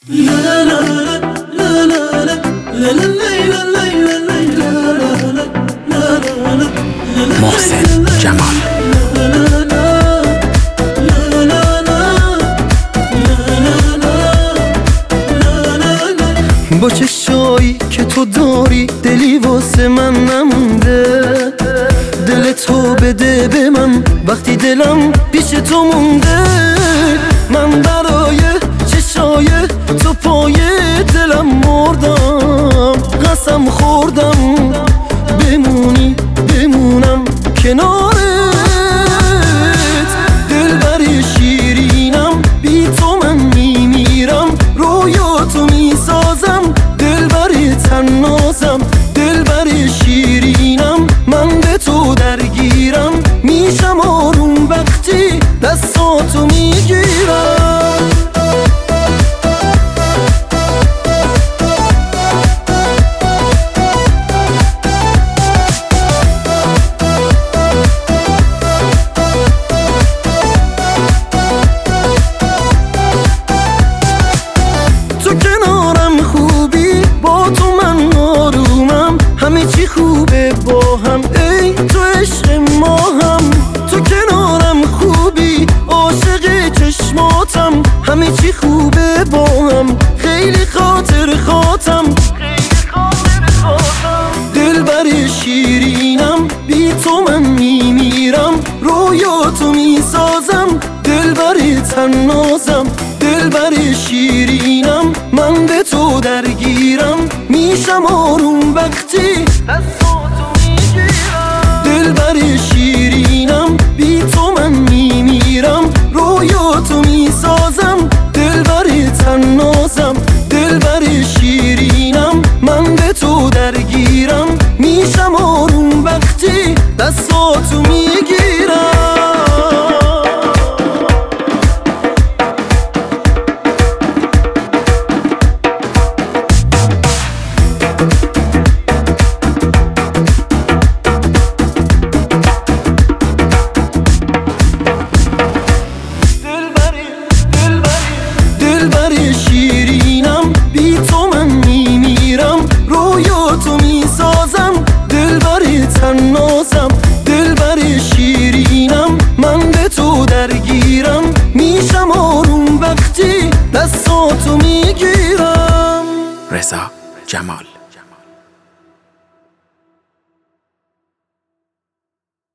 محسن جمال. با چشایی که تو داری دلی واسه من نمونده، دل تو بده به من وقتی دلم پیش تو مونده. من برای چشای تو پای دلم مردم، قسم خوردم بمونم کنارت. دلبر شیرینم بی تو من میمیرم، رویاتو میسازم دلبر تنازم. دلبر شیرینم من به تو درگیرم، میشم آروم وقتی دستاتو میگیرم. همه چی خوبه با هم، ای تو عشق ما هم. تو کنارم خوبی عاشق چشماتم، همه چی خوبه با هم، خیلی خاطر خاطم. دلبر شیرینم بی تو من میمیرم، رویاتو میسازم دلبر تنازم. دلبر شیرینم من به تو درگیرم، میشم آروم وقتی دستاتو میگیرم. دلبر شیرینم بی تو من میمیرم، رویاتو میسازم دلبر تنازم. دلبر شیرینم من به تو درگیرم، میشم آروم وقتی دستاتو میگیرم. دلبر شیرینم بی تو من میمیرم، رویاتو میسازم دلبر تنازم. دلبر شیرینم من به تو درگیرم، میشم آروم وقتی دستاتو میگیرم. رضا جمال.